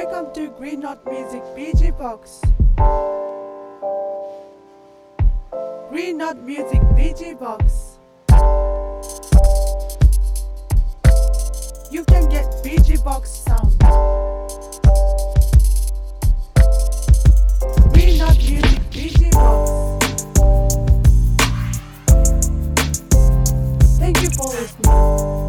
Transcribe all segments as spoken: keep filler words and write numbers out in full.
Welcome to Green Knot Music B G Box. Green Knot Music B G Box. You can get B G Box sound. Green Knot Music B G Box. Thank you for listening.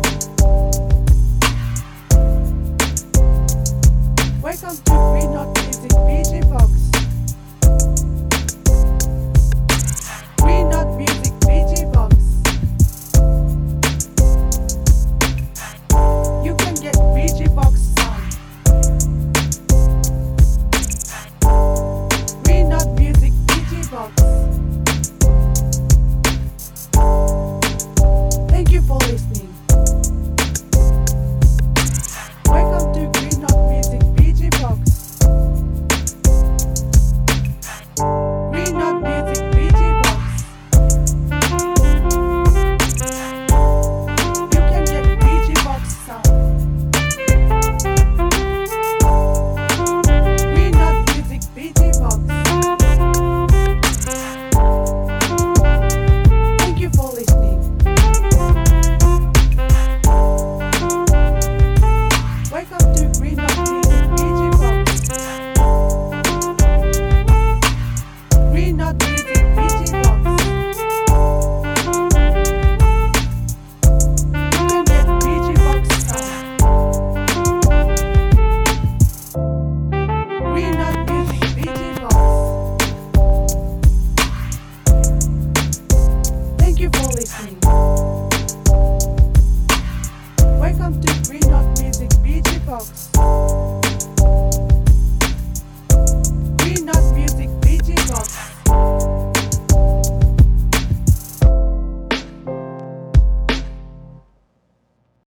Welcome to Green Knot Music B G Box. Green Knot Music B G Box. You can get B G Box sound. Green Knot Music B G Box. Thank you for listening. Welcome to Green Knot Music B G Box. Green Knot Music B G Box. You can get B G Box sound. Green Knot Music B G Box. Thank you for listening. Welcome to Green Knot Music B G Box. Green Knot Music B G Box. You can get B G Box sound. Green Knot Music B G Box. Thank you for listening. Welcome to Green Knot Music B G Box.